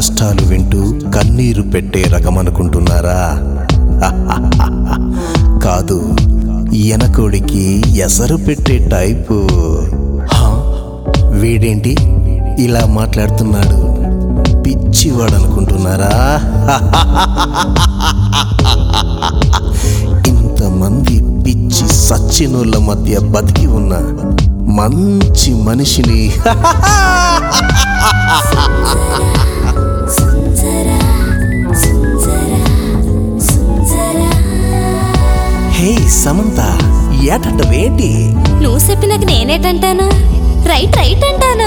కష్టాలు వింటూ కన్నీరు పెట్టే రకమనుకుంటున్నారా? కాదు, ఎనకోడికి ఎసరు పెట్టే టైపు. వీడేంటి ఇలా మాట్లాడుతున్నాడు, పిచ్చివాడు అనుకుంటున్నారా? ఇంతమంది పిచ్చి సచ్చినోళ్ళ మధ్య బతికి ఉన్న మంచి మనిషిని హే సమంత, ఏటంటవేంటి? నువ్వు చెప్పినాక నేనేటంటాను? రైట్ రైట్ అంటాను.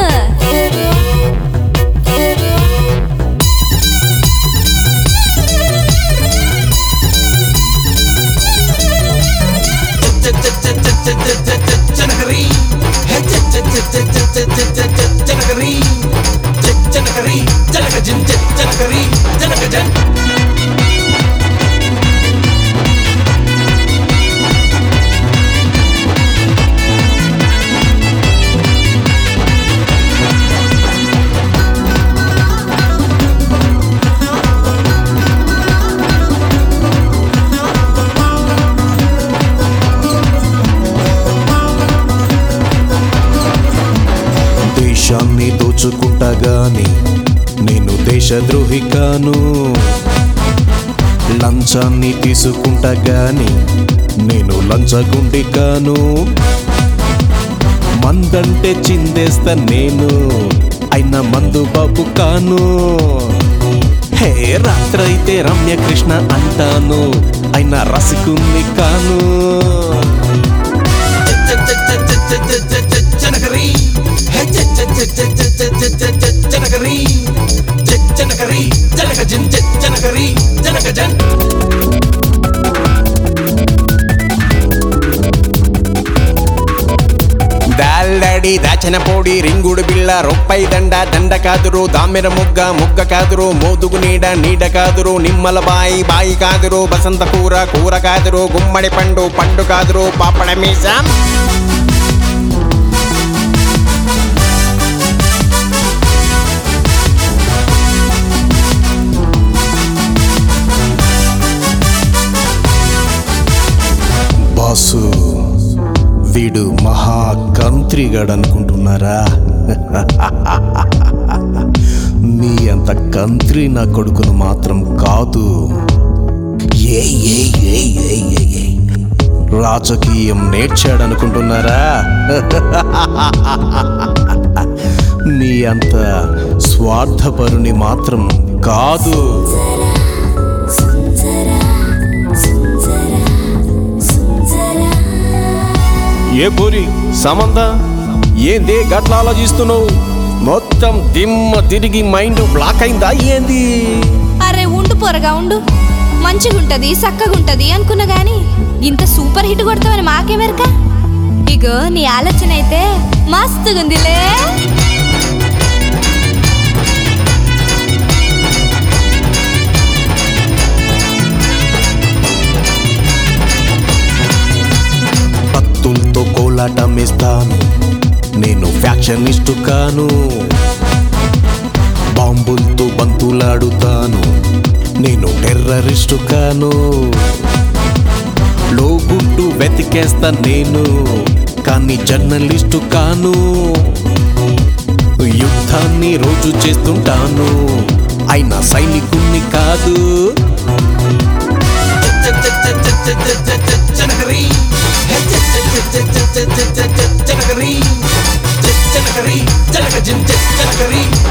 దేశాన్ని దోచుకుంటా గాని నేను దేశద్రోహి కాను. లంచాన్ని తీసుకుంటా గాని నేను లంచగుండి కాను. మందంటే చిందేస్తా నేను, అయినా మందు బాబు కాను. హే రాత్రైతే రమ్యకృష్ణ అంటాను, అయినా రసికుణ్ణి కాను. దాల్లాడి దాచిన పొడి రింగుడు బిళ్ళ రొప్పై దండ దండ కాదురు. దామెర ముగ్గ ముగ్గ కాదురు. మోదుగు నీడ నీడ కాదురు. నిమ్మల బాయి బాయి కాదురు. బసంత కూర కూర కాదురు. గుమ్మడి పండు పండు కాదురు. పాపడ మీసం బాసు, వీడు మహా కంత్రిగాడు అనుకుంటున్నారా? మీ అంత కంత్రి నా కొడుకును మాత్రం కాదు. రాజకీయం నేర్చాడనుకుంటున్నారా? మీ అంత స్వార్థపరుని మాత్రం కాదు. ఏ పోరి సమంత, ఏంది గట్ల ఆలోచిస్తున్నావు? మొత్తం దిమ్మ తిరిగి మైండ్ బ్లాక్ అయిందా ఏంది? అరే ఉండు పొరగా ఉండు, మంచిగుంటది చక్కగుంటది అనుకున్నా గాని ఇంత సూపర్ హిట్ కొడతావని మాకేమెరక. ఇగో నీ ఆలోచన అయితే మస్తుగుందిలే. భక్తులతో కోలాటమేస్తాను, నేను ఫ్యాక్షనిస్టు కాను. బాంబులతో బంతులాడుతాను, నేను టెర్రరిస్టు కాను. లోగుట్టు వెతికేస్తా నేను, కానీ జర్నలిస్టు కాను. యుద్ధాన్ని రోజు చేస్తుంటాను, అయినా సైనికుణ్ణి కాదు. జనకరీ